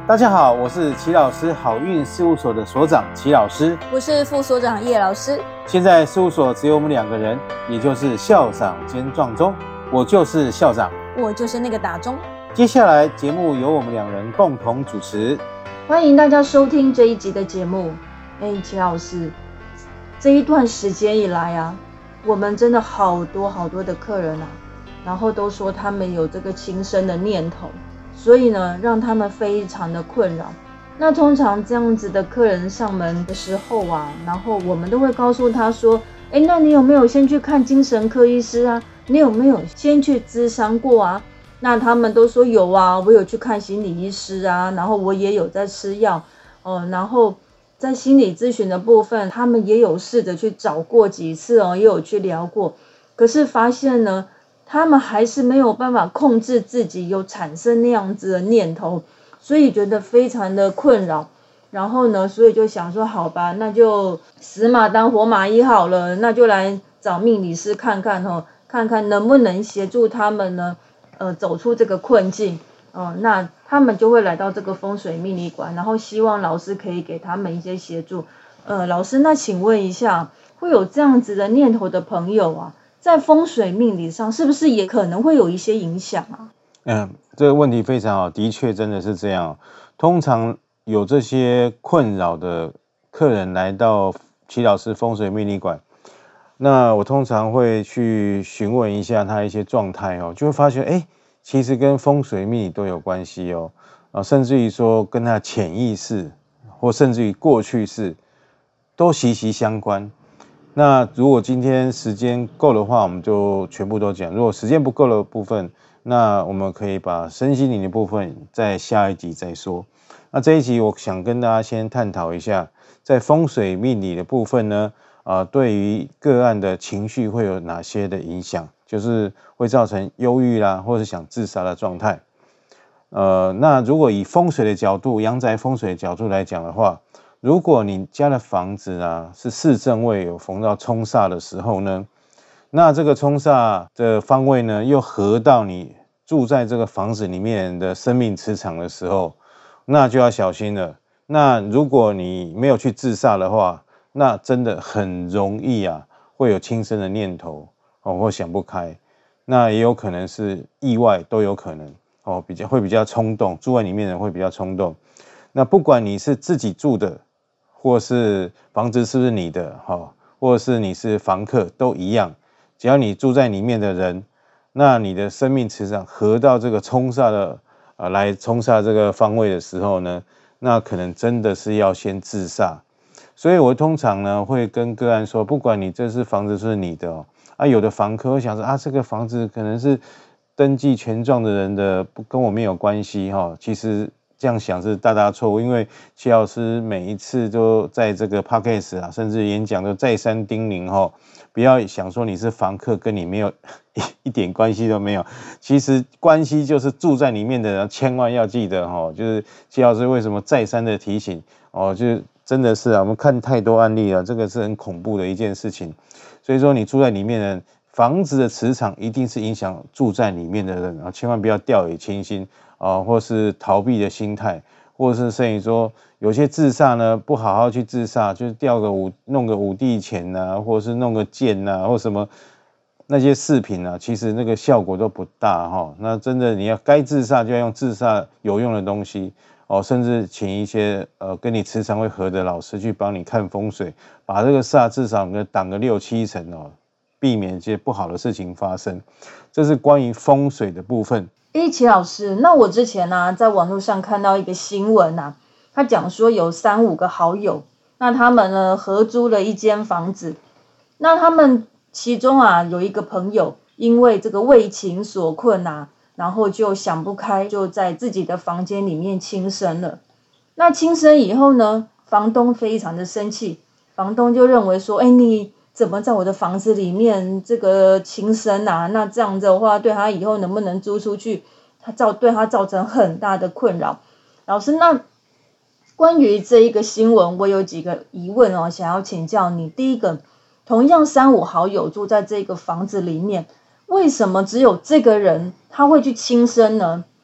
大家好，我是齐老师好运事务所的所长齐老师， 我是副所长叶老师。 现在事务所只有我们2个人，也就是校长兼撞钟，我就是校长， 我就是那个打钟。 接下来节目由我们2人共同主持， 欢迎大家收听这一集的节目。齐老师，这一段时间以来啊，我们真的好多的客人啊，然后都说他们有这个轻生的念头，所以呢，让他们非常的困扰。那通常这样子的客人上门的时候啊，然后我们都会告诉他说，那你有没有先去看精神科医师啊？你有没有先去咨商过啊？那他们都说有啊，我有去看心理医师啊，然后我也有在吃药然后在心理咨询的部分，他们也有试着去找过几次也有去聊过，可是发现呢，他们还是没有办法控制自己有产生那样子的念头，所以觉得非常的困扰。然后呢，所以就想说，好吧，那就死马当活马医好了，那就来找命理师看看看看能不能协助他们呢，走出这个困境。那他们就会来到这个风水命理馆，然后希望老师可以给他们一些协助。老师，那请问一下，会有这样子的念头的朋友啊，在风水命理上是不是也可能会有一些影响啊？ 这个问题非常好，的确真的是这样。通常有这些困扰的客人来到齐老师风水命理馆，那我通常会去询问一下他一些状态就会发现其实跟风水命理都有关系甚至于说跟他潜意识或甚至于过去式都息息相关。那如果今天时间够的话，我们就全部都讲；如果时间不够的部分，那我们可以把身心灵的部分在下一集再说。那这一集我想跟大家先探讨一下，在风水命理的部分呢，对于个案的情绪会有哪些的影响，就是会造成忧郁啦，或是想自杀的状态。那如果以风水的角度，阳宅风水的角度来讲的话，如果你家的房子是四正位有逢到冲煞的时候呢，那这个冲煞的方位呢又合到你住在这个房子里面的生命磁场的时候，那就要小心了。那如果你没有去自煞的话，那真的很容易会有轻生的念头或想不开，那也有可能是意外，都有可能会比较冲动，住在里面的人会比较冲动。那不管你是自己住的，或是房子是不是你的或者是你是房客都一样，只要你住在里面的人，那你的生命磁场合到这个冲煞的来冲煞这个方位的时候呢，那可能真的是要先自煞。所以我通常呢会跟个案说，不管你这是房子是你的有的房客会想说这个房子可能是登记权状的人的，跟我没有关系其实这样想是大大错误，因为齐老师每一次都在这个 podcast 甚至演讲都再三叮咛不要想说你是房客跟你没有一点关系都没有，其实关系就是住在里面的人，千万要记得就是齐老师为什么再三的提醒就是真的是我们看太多案例了，这个是很恐怖的一件事情。所以说你住在里面的人，房子的磁场一定是影响住在里面的人千万不要掉以轻心或是逃避的心态，或是甚至说有些自煞呢不好好去自煞，就是弄个五帝钱或是弄个剑或什么那些饰品其实那个效果都不大那真的你要该自煞就要用自煞有用的东西甚至请一些跟你磁场会合的老师去帮你看风水，把这个煞至少挡个6-7成避免一些不好的事情发生。这是关于风水的部分。 齐老师，那我之前在网络上看到一个新闻他讲说有3-5个好友，那他们呢合租了一间房子，那他们其中有一个朋友因为这个为情所困然后就想不开，就在自己的房间里面轻生了。那轻生以后呢，房东非常的生气，房东就认为说你怎么在我的房子里面这个轻生那这样子的话对他以后能不能租出去，对他造成很大的困扰。老师，那关于这一个新闻我有几个疑问想要请教你。第一个，同样3-5好友住在这个房子里面，为什么只有这个人他会去轻生呢？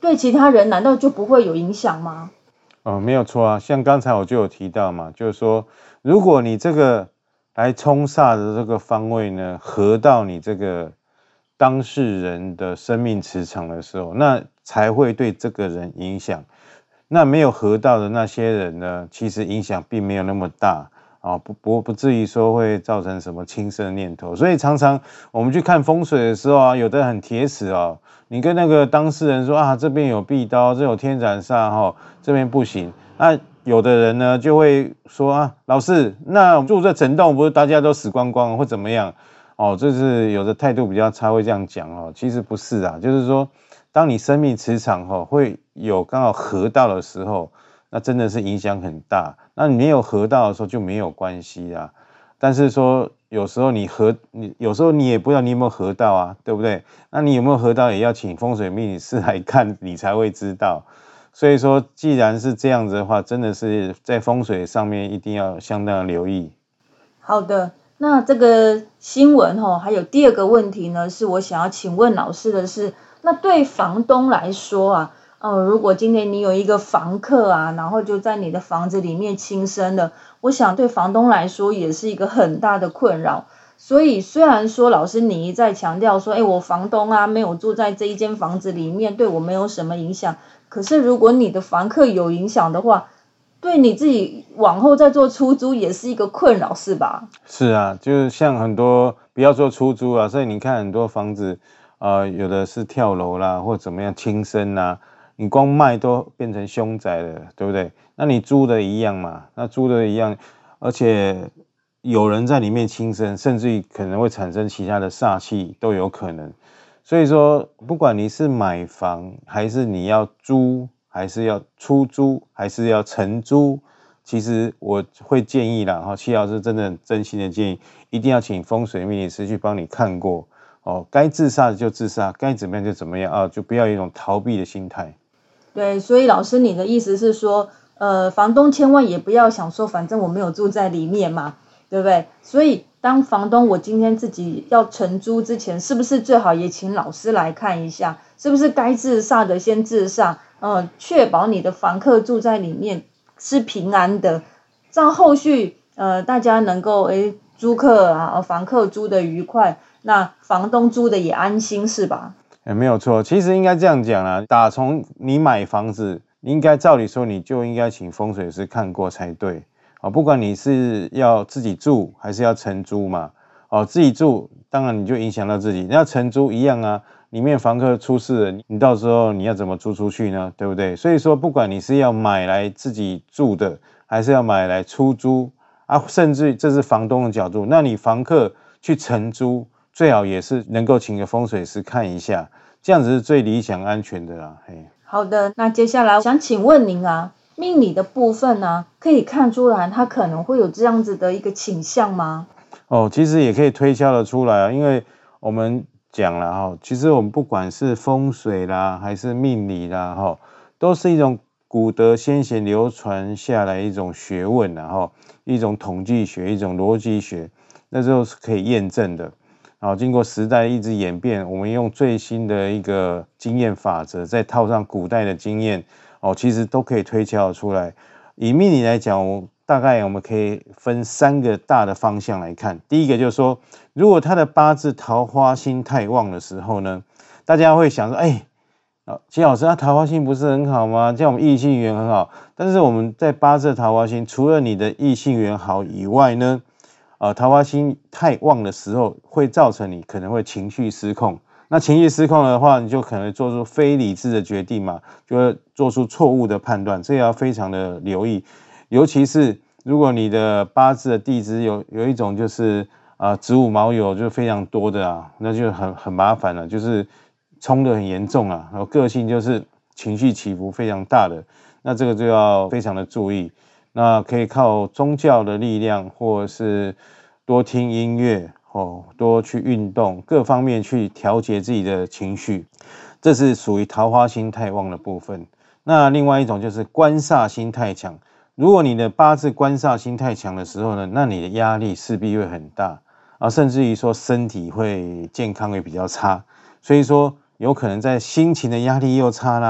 对其他人难道就不会有影响吗？ 没有错啊，像刚才我就有提到嘛，就是说，如果你这个来冲煞的这个方位呢，合到你这个当事人的生命磁场的时候，那才会对这个人影响。那没有合到的那些人呢，其实影响并没有那么大啊，不至于说会造成什么轻生的念头。所以常常我们去看风水的时候啊，有的很铁齿哦，你跟那个当事人说啊，这边有壁刀，这有天斩煞哈，这边不行。那有的人呢就会说啊，老师，那住这整栋不是大家都死光光或怎么样？哦，这是有的态度比较差，会这样讲哦。其实不是啊，就是说，当你生命磁场会有刚好合到的时候，那真的是影响很大。那你没有合到的时候就没有关系啦。但是说有时候你有时候你也不知道你有没有合到啊，对不对？那你有没有合到，也要请风水命理师来看，你才会知道。所以说，既然是这样子的话，真的是在风水上面一定要相当的留意。 好的，那这个新闻还有第二个问题呢，是我想要请问老师的是，那对房东来说啊，如果今天你有一个房客啊，然后就在你的房子里面轻生了，我想对房东来说也是一个很大的困扰。所以虽然说老师你一再强调说，我房东啊没有住在这一间房子里面，对我没有什么影响，可是如果你的房客有影响的话，对你自己往后再做出租也是一个困扰，是吧？ 是啊，就是像很多不要说出租啊，所以你看很多房子，有的是跳楼啦，或怎么样轻生啦，你光卖都变成凶宅了，对不对？那你租的一样嘛，那租的一样，而且有人在里面轻生，甚至于可能会产生其他的煞气都有可能。所以说，不管你是买房，还是你要租，还是要出租，还是要承租，其实我会建议啦，戚老师真的真心的建议，一定要请风水命理师去帮你看过哦，该自杀的就自杀，该怎么样就怎么样啊，就不要有一种逃避的心态。 对，所以老师你的意思是说，房东千万也不要想说，反正我没有住在里面嘛，对不对？所以当房东我今天自己要承租之前，是不是最好也请老师来看一下，是不是该自杀的先自杀，确保你的房客住在里面是平安的，这样后续大家能够租客啊房客租的愉快，那房东租的也安心，是吧？ 没有错，其实应该这样讲啦，打从你买房子，应该照理说你就应该请风水师看过才对。不管你是要自己住还是要承租嘛，自己住当然你就影响到自己，要承租一样啊，里面房客出事了，你到时候你要怎么租出去呢？对不对？所以说，不管你是要买来自己住的，还是要买来出租啊，甚至这是房东的角度，那你房客去承租，最好也是能够请个风水师看一下，这样子是最理想安全的啦。 好的，那接下来想请问您啊，命理的部分呢，可以看出来他可能会有这样子的一个倾向吗？ 其实也可以推敲得出来啊，因为我们讲了其实我们不管是风水啦，还是命理啦都是一种古德先贤流传下来一种学问啦一种统计学，一种逻辑学，那时候是可以验证的。经过时代一直演变，我们用最新的一个经验法则，再套上古代的经验其实都可以推敲出来。以命理来讲，大概我们可以分3个大的方向来看。第一个就是说，如果他的八字桃花星太旺的时候呢，大家会想说，齐老师，桃花星不是很好吗？这样我们异性缘很好。但是我们在八字桃花星，除了你的异性缘好以外呢，桃花星太旺的时候，会造成你可能会情绪失控。那情绪失控的话，你就可能做出非理智的决定嘛，就会做出错误的判断，这要非常的留意。尤其是如果你的八字的地支有一种就是子午卯酉就非常多的啊，那就很麻烦了，就是冲得很严重啊，然后个性就是情绪起伏非常大的，那这个就要非常的注意。那可以靠宗教的力量，或者是多听音乐多去运动，各方面去调节自己的情绪，这是属于桃花星太旺的部分。那另外一种就是官煞星太强，如果你的八字官煞星太强的时候呢，那你的压力势必会很大甚至于说身体会健康会比较差，所以说有可能在心情的压力又差啦，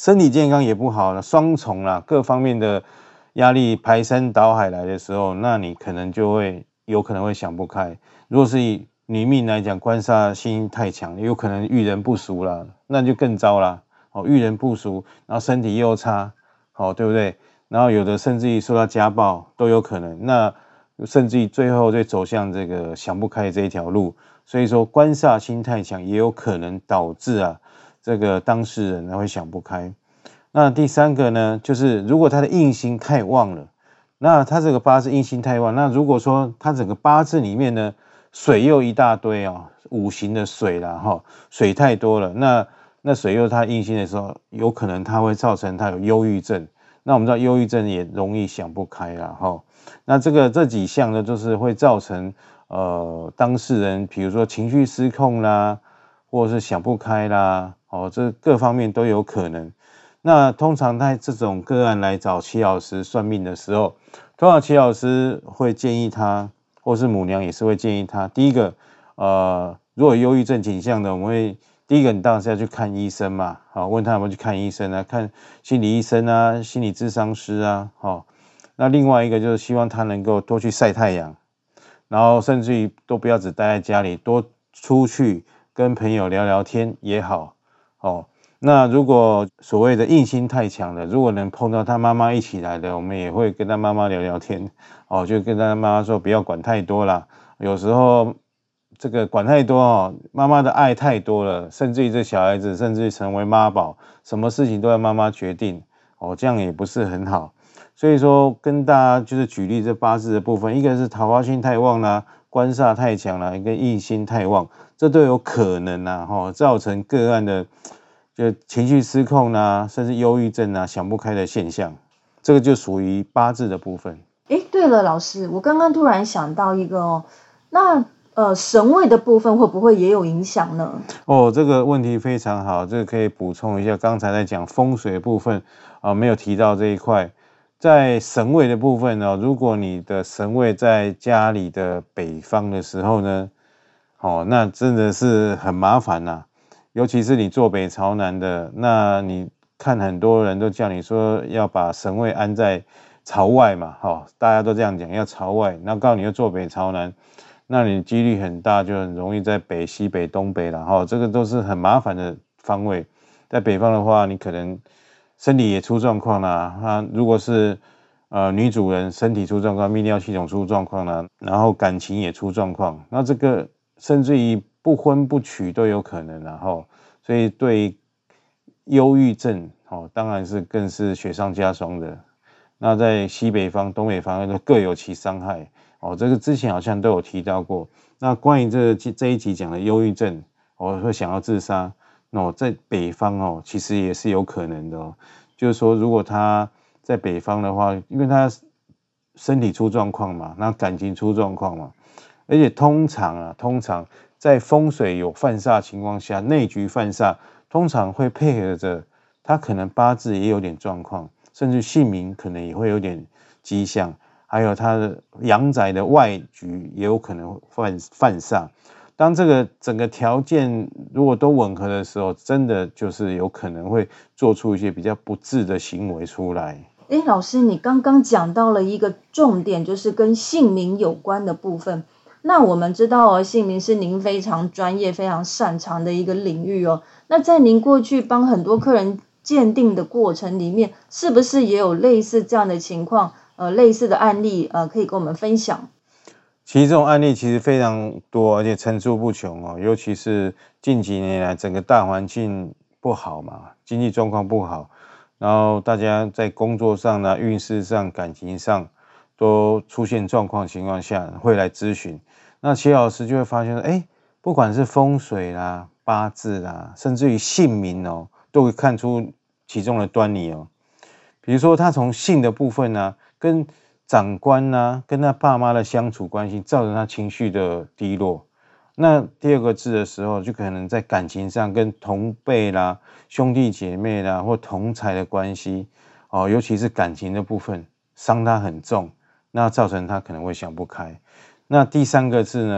身体健康也不好了，双重啦，各方面的压力排山倒海来的时候，那你可能就会有可能会想不开。如果是以女命来讲，官煞星太强，有可能遇人不淑啦，那就更糟啦。遇人不淑，然后身体又差，对不对？然后有的甚至于受到家暴都有可能，那甚至于最后就走向这个想不开这一条路。所以说官煞星太强，也有可能导致这个当事人会想不开。那第三个呢，就是如果他的印星太旺了，那他这个八字印星太旺，那如果说他整个八字里面呢水又一大堆五行的水啦，水太多了，那水又他印星的时候，有可能他会造成他有忧郁症。那我们知道忧郁症也容易想不开啦，那这几项呢，就是会造成当事人比如说情绪失控啦，或者是想不开啦，这各方面都有可能。那通常在这种个案来找齐老师算命的时候，通常齐老师会建议他，或是母娘也是会建议他，第一个如果忧郁症倾向的，我们会第一个你当然是要去看医生嘛，问他有没有去看医生啊，看心理医生啊，心理咨商师啊，那另外一个就是希望他能够多去晒太阳，然后甚至于都不要只待在家里，多出去跟朋友聊聊天也好，那如果所谓的印星太强了，如果能碰到他妈妈一起来的，我们也会跟他妈妈聊聊天，就跟他妈妈说不要管太多啦，有时候这个管太多妈妈的爱太多了，甚至于这小孩子甚至于成为妈宝，什么事情都要妈妈决定，这样也不是很好。所以说跟大家就是举例这八字的部分，一个是桃花星太旺啦，官煞太强啦，一个印星太旺，这都有可能造成个案的就情绪失控啦，甚至忧郁症啊，想不开的现象，这个就属于八字的部分。 对了，老师，我刚刚突然想到一个那神位的部分会不会也有影响呢？ 这个问题非常好，这个可以补充一下，刚才在讲风水的部分没有提到这一块。在神位的部分如果你的神位在家里的北方的时候呢，那真的是很麻烦啦。尤其是你坐北朝南的，那你看很多人都叫你说要把神位安在朝外嘛，大家都这样讲，要朝外，那告诉你要坐北朝南，那你几率很大，就很容易在北、西北、东北啦，这个都是很麻烦的方位。在北方的话，你可能身体也出状况啦，如果是女主人身体出状况，泌尿系统出状况啦，然后感情也出状况，那这个甚至于不婚不娶都有可能啦，所以对忧郁症当然是更是雪上加霜的。那在西北方、东北方都各有其伤害这个之前好像都有提到过。那关于这一集讲的忧郁症，会想要自杀，在北方其实也是有可能的就是说，如果他在北方的话，因为他身体出状况嘛，那感情出状况嘛，而且通常在风水有犯煞情况下，内局犯煞，通常会配合着他可能八字也有点状况，甚至姓名可能也会有点迹象，还有他的阳宅的外局也有可能犯煞。当这个整个条件如果都吻合的时候，真的就是有可能会做出一些比较不智的行为出来。 老师，你刚刚讲到了一个重点，就是跟姓名有关的部分。那我们知道姓名是您非常专业、非常擅长的一个领域那在您过去帮很多客人鉴定的过程里面，是不是也有类似这样的情况？类似的案例可以跟我们分享？ 其实这种案例其实非常多，而且层出不穷尤其是近几年来整个大环境不好嘛，经济状况不好，然后大家在工作上运势上、感情上都出现状况情况下，会来咨询。那齐老师就会发现不管是风水啦、八字啦，甚至于姓名都会看出其中的端倪比如说他从姓的部分跟长官跟他爸妈的相处关系，造成他情绪的低落。那第二个字的时候，就可能在感情上跟同辈啦、兄弟姐妹啦或同才的关系尤其是感情的部分伤他很重，那造成他可能会想不开。那第三个字呢，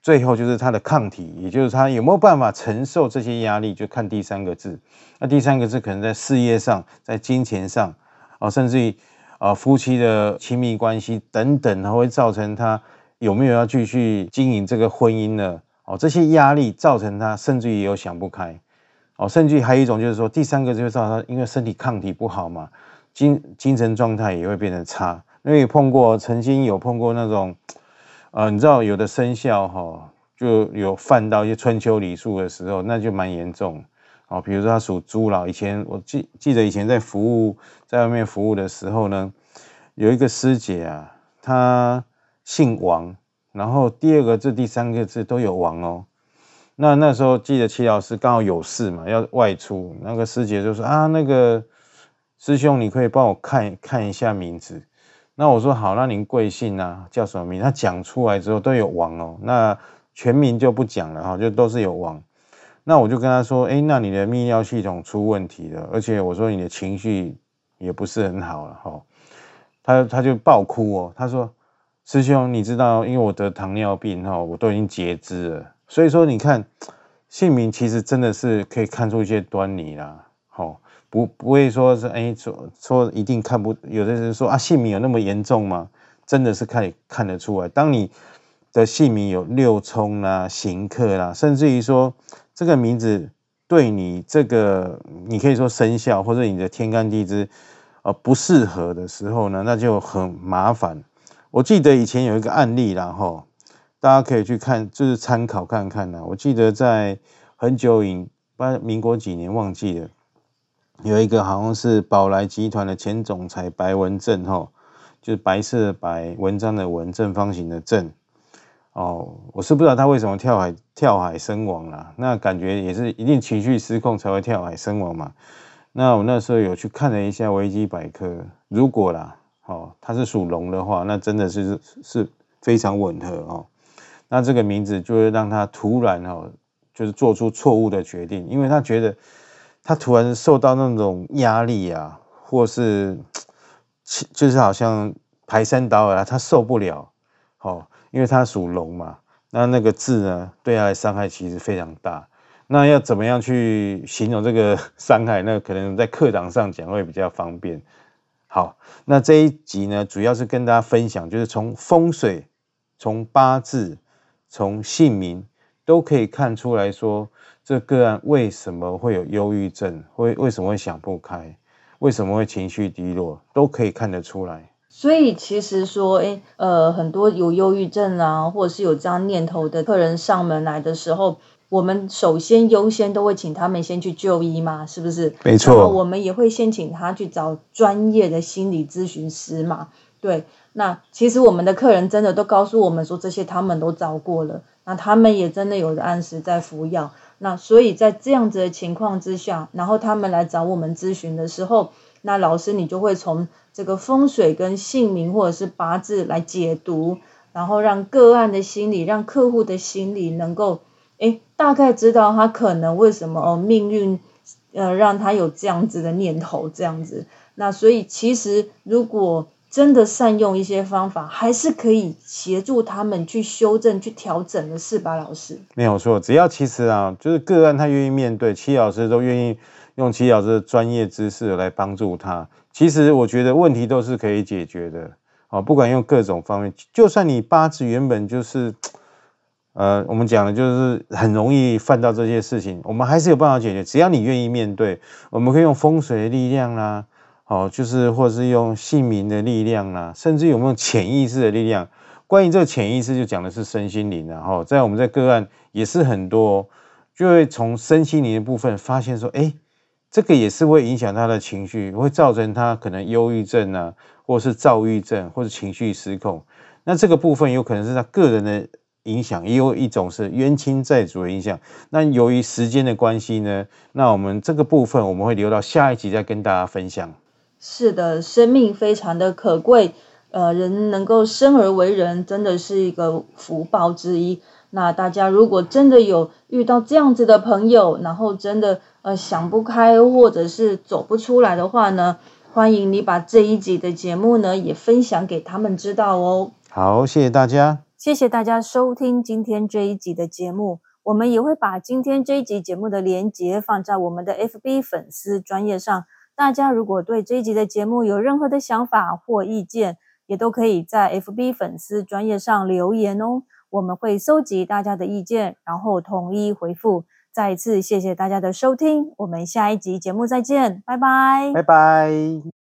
最后就是他的抗体，也就是他有没有办法承受这些压力，就看第三个字。那第三个字可能在事业上，在金钱上，甚至于夫妻的亲密关系等等，会造成他有没有要继续经营这个婚姻呢？这些压力造成他甚至于也有想不开。甚至于还有一种就是说，第三个就是造成他因为身体抗体不好嘛，精神状态也会变得差。因为曾经有碰过那种。你知道有的生肖就有犯到一些春秋礼数的时候，那就蛮严重。比如说他属猪啦，以前我记得以前在外面服务的时候呢，有一个师姐啊，她姓王，然后第二个字、第三个字都有王哦。那时候记得齐老师刚好有事嘛，要外出，那个师姐就说那个师兄，你可以帮我看一下名字。那我说好，那您贵姓啊？叫什么名？他讲出来之后都有王哦，那全名就不讲了就都是有王。那我就跟他说，那你的泌尿系统出问题了，而且我说你的情绪也不是很好了他就爆哭哦，他说师兄，你知道，因为我得糖尿病我都已经截肢了，所以说你看姓名其实真的是可以看出一些端倪啦，不会说是说一定看不，有的人说姓名有那么严重吗？真的是看得出来。当你的姓名有六冲啦、刑克啦，甚至于说这个名字对你这个你可以说生肖或者你的天干地支不适合的时候呢，那就很麻烦。我记得以前有一个案例啦大家可以去看，就是参考看看啦。我记得在很久民国几年忘记了。有一个好像是宝来集团的前总裁白文正就是白色的白，文章的文，正方形的正我是不知道他为什么跳海身亡啦，那感觉也是一定情绪失控才会跳海身亡嘛。那我那时候有去看了一下维基百科，如果啦他是属龙的话，那真的是非常吻合那这个名字就会让他突然就是做出错误的决定，因为他觉得他突然受到那种压力啊，或是就是好像排山倒海他受不了因为他属龙嘛，那个字呢对他的伤害其实非常大。那要怎么样去形容这个伤害，那可能在课堂上讲会比较方便。好，那这一集呢主要是跟大家分享，就是从风水、从八字、从姓名都可以看出来说，这个案为什么会有忧郁症，为什么会想不开，为什么会情绪低落，都可以看得出来。 所以其实说很多有忧郁症啊，或者是有这样念头的客人上门来的时候，我们首先优先都会请他们先去就医嘛，是不是？ 没错。 然后我们也会先请他去找专业的心理咨询师嘛。对，那其实我们的客人真的都告诉我们说，这些他们都找过了，那他们也真的有按时在服药。那所以在这样子的情况之下，然后他们来找我们咨询的时候，那老师你就会从这个风水跟姓名或者是八字来解读，然后让个案的心理，让客户的心理能够大概知道他可能为什么命运让他有这样子的念头这样子。那所以其实如果真的善用一些方法，还是可以协助他们去修正、去调整的，是吧，老师？ 没有错，只要其实就是个案他愿意面对，戚老师都愿意用戚老师的专业知识来帮助他。其实我觉得问题都是可以解决的，不管用各种方面，就算你八字原本就是我们讲的就是很容易犯到这些事情，我们还是有办法解决，只要你愿意面对。我们可以用风水的力量啦，就是或是用姓名的力量啦，甚至有没有潜意识的力量。关于这个潜意识就讲的是身心灵啦，在我们在个案也是很多，就会从身心灵的部分发现说，这个也是会影响他的情绪，会造成他可能忧郁症啊，或是躁郁症，或是情绪失控。那这个部分有可能是他个人的影响，也有一种是冤亲债主的影响。那由于时间的关系呢，那我们这个部分我们会留到下一集再跟大家分享。 是的，生命非常的可贵，人能够生而为人，真的是一个福报之一。那大家如果真的有遇到这样子的朋友，然后真的想不开或者是走不出来的话呢，欢迎你把这一集的节目呢也分享给他们知道哦。 好，谢谢大家。 谢谢大家收听今天这一集的节目，我们也会把今天这一集节目的连结放在我们的 FB 粉丝专页上，大家如果对这一集的节目有任何的想法或意见，也都可以在 FB 粉丝专页上留言哦，我们会搜集大家的意见，然后统一回复。再一次谢谢大家的收听，我们下一集节目再见，拜拜。 拜拜。